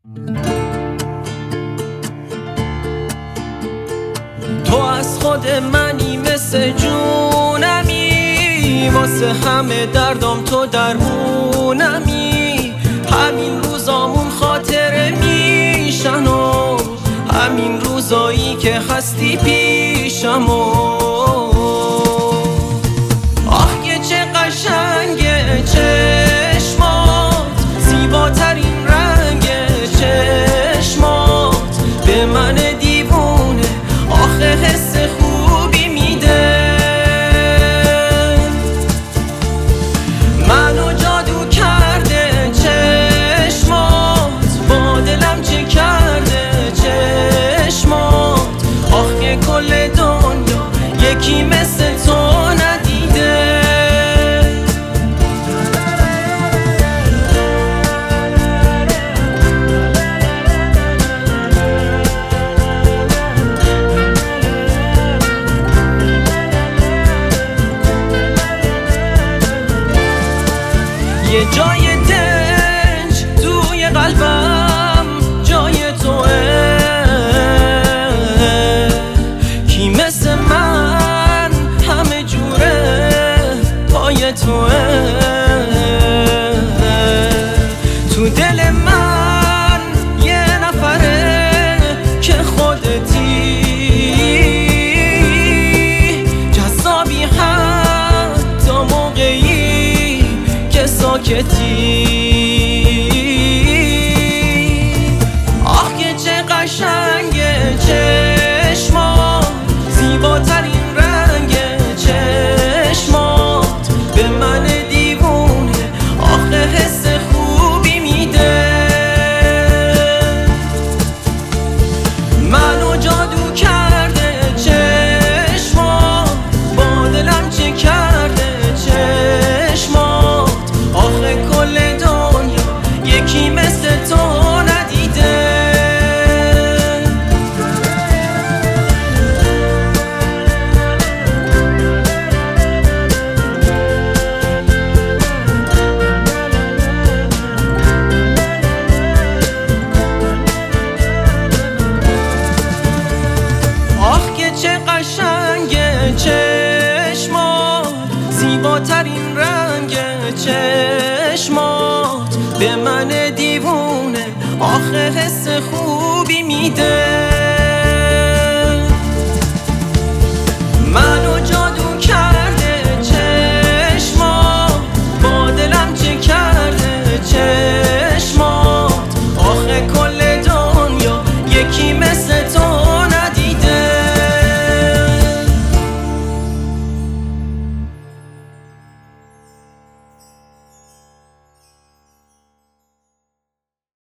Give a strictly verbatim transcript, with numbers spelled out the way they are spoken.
تو از خود منی مثل جونمی، واسه همه دردام تو درمونمی. همین روزامون خاطره میشن و همین روزایی که هستی پیشم و آه که چه قشنگه چشمات، زیباترین رنگ چشمات به من دیوونه آخه حس خوبی میده. منو جادو کرده چشمات، با دلم چه کرده چشمات. آخ که کل دنیا یکی مثل تو ندیده. یه جای دنج توی قلبم جای توه، کی مثل من همه جوره پای توه. تو دل من یه نفره که خودتی، جذابی حتی موقعی که ساکتی. آه که چه قشنگه چشمات، زیباترین رنگ چشمات به من دیوونه آخه حس خوبی میده. منو جادو کرده چشمات، با دلم چه کرده چشمات. آخه کل دنیا یکی مثل تو ندیده. آخ که چه قشنگه چشمات، زیباترین رنگ چشمات به من دیوونه آخه حس خوبی میده. منو